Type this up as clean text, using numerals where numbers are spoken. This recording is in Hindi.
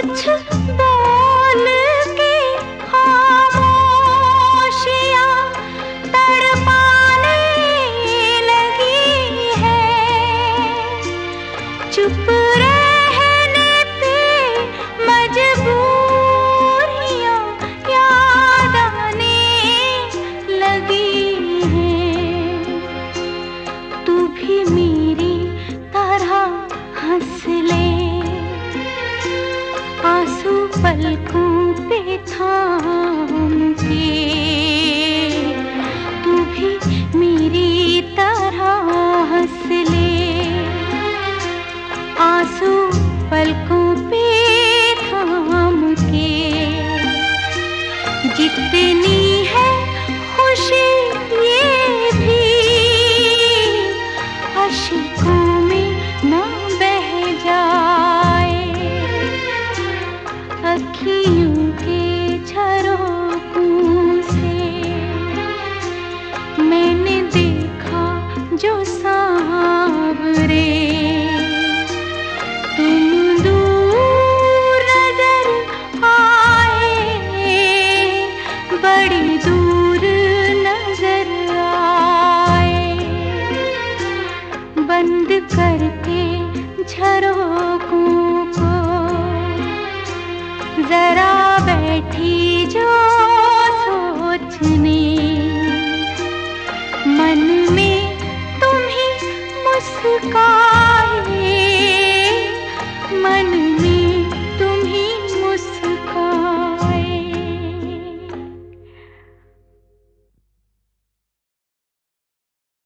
कुछ बोल के खामोशियाँ तड़पाने लगी है। चुप रहने पे मजबूरियाँ याद आने लगी हैं। तू भी मेरी तरह हंस ले, आंसू पलकों पे थाम के। तू भी मेरी तरह हंस ले, आंसू पलकों पे थाम के। जितनी है खुशी ये भी आशिकों में ना बह जाए। अखियों के झरोखों से मैंने देखा जो सांवरे। तुम दूर नजर आए, बड़ी दूर नजर आए। बंद करके झरोखों को जरा बैठी जो सोचने, मन में